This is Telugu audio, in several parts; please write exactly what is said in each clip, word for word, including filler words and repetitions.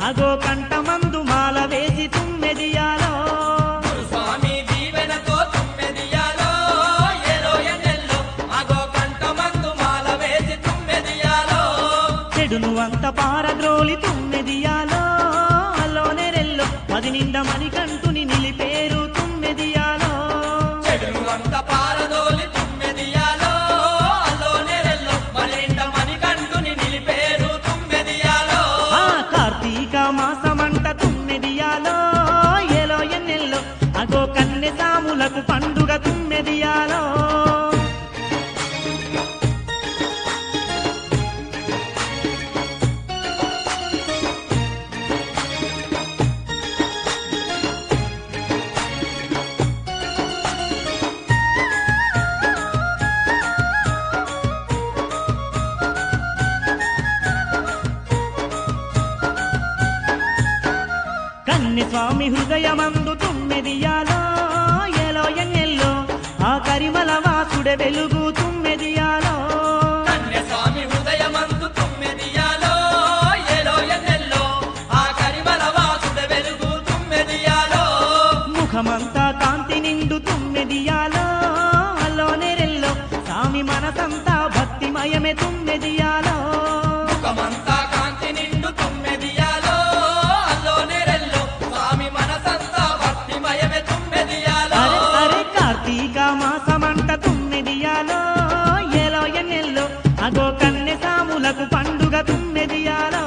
అగో కంటమందు మాల వేసి తుమ్మెదియాలో గురుస్వామి దీవెనతో తుమ్మెదియాలో ఏలో ఎన్నెల్లో అగో కంటమందు మాల వేసి తుమ్మెదియాలో చెడును అంత పారద్రోలి తుమ్మెదియాలో అల్లోనే రెల్లో పది నిండా మణికంఠుని నిలిపేరు తుమ్మెదియాలో చెడును అంత పారదోలి తుమ్మెదియాలో అల్లోనే రెల్లో మనింట మణికంఠుని నిలిపేరు తుమ్మెదియాలో ఆ కార్తీక మాసమంట తుమ్మెదియాలో ఏలో ఎన్నెల్లో అగో కన్నె సాములకు పండుగ తుమ్మెదియాలో కన్నె స్వామి హృదయమందు తుమ్మెదియాలో ఏలో ఎన్నెల్లో ఆ కరిమల వాసుడ వెలుగు తుమ్మెదియాలో కన్యస్వామి హృదయమందు తుమ్మెదియాలో ఏలో ఎన్నెల్లో ఆ కరిమల వాసుడ వెలుగు తుమ్మెదియాలో ముఖమంతా కాంతి నిండు తుమ్మెదియాలో అల్లోనే రెల్లో స్వామి మనసంతా భక్తిమయమే తుమ్మెదియాలో ముఖమంతా కాంతి నిండు తుమ్మెదియాలో అల్లోనే రెల్లో స్వామి మనసంతా భక్తిమయమే తుమ్మెదియాలో అరే అరే కార్తీక మాసమంట తుమ్మెదియాలో ఏలో ఎన్నెల్లో అగో కన్నె సాములకు పండుగ తుమ్మెదియాలో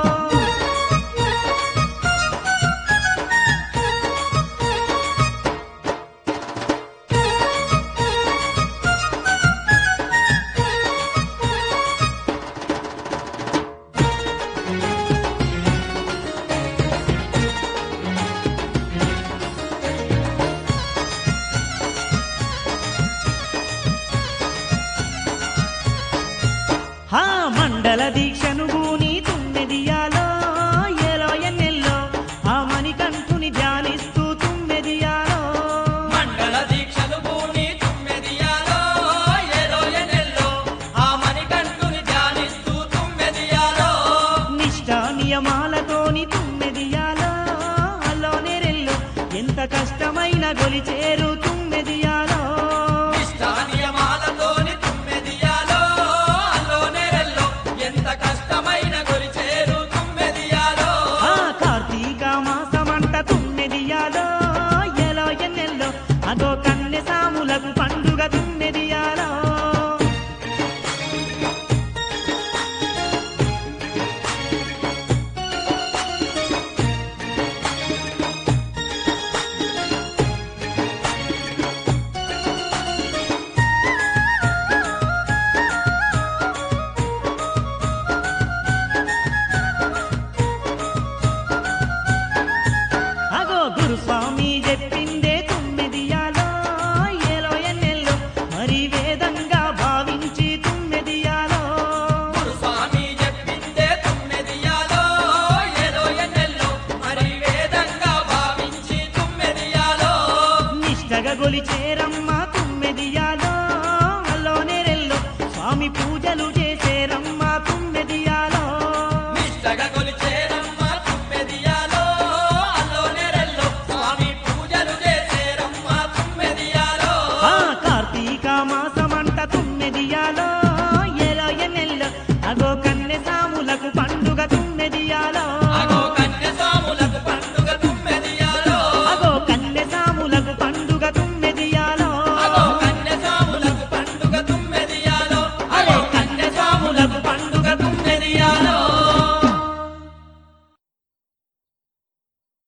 హా మండల దీక్షను గూని తుమ్మెదియాలో ఏలో ఎన్నెల్లో ఆ మణికంఠుని ధ్యానిస్తూ తుమ్మెదియాలో మండల దీక్షలు పూని తుమ్మెదియాలో ఏలో ఎన్నెల్లో ఆ మణికంఠుని ధ్యానిస్తూ తుమ్మెదియాలో నిష్ఠ నియమాలతోని తుమ్మెదియాలో అల్లోనే రెల్లో ఎంత కష్టమైన గొలిచేరు తుమ్మెదియాలో నియమాలతోని తుమ్మెదియాలో అల్లోనే రెల్లో ఎంత కష్టమైన గొలిచేరు తుమ్మెదియాలో ఆ కార్తీక మాసమంట తుమ్మెదియాలో ఏలో ఎన్నెల్లో అగో కన్నె సాములకు పండుగ తుమ్మెదియాలో అగో గురుస్వామి చెప్పిందే తుమ్మెదియాలో ఏలో ఎన్నెల్లో మరి వేదంగా భావించి తుమ్మెదియాలో గురుస్వామి చెప్పిందే తుమ్మెదియాలో ఏలో ఎన్నెల్లో మరి వేదంగా భావించి తుమ్మెదియాలో నిష్టగా గొలిచేరమ్మ తుమ్మెదియాలో అల్లోనే రెల్లో స్వామి పూజలు చేసేరమ్మ తుమ్మెదియాలో నిష్టగా కొలిచేరమ్మ తుమ్మెదియాలో అల్లోనే రెల్లో స్వామి పూజలు చేసేరమ్మ తుమ్మెదియాలో ఆ కార్తీక మాసమంట తుమ్మెదియాలో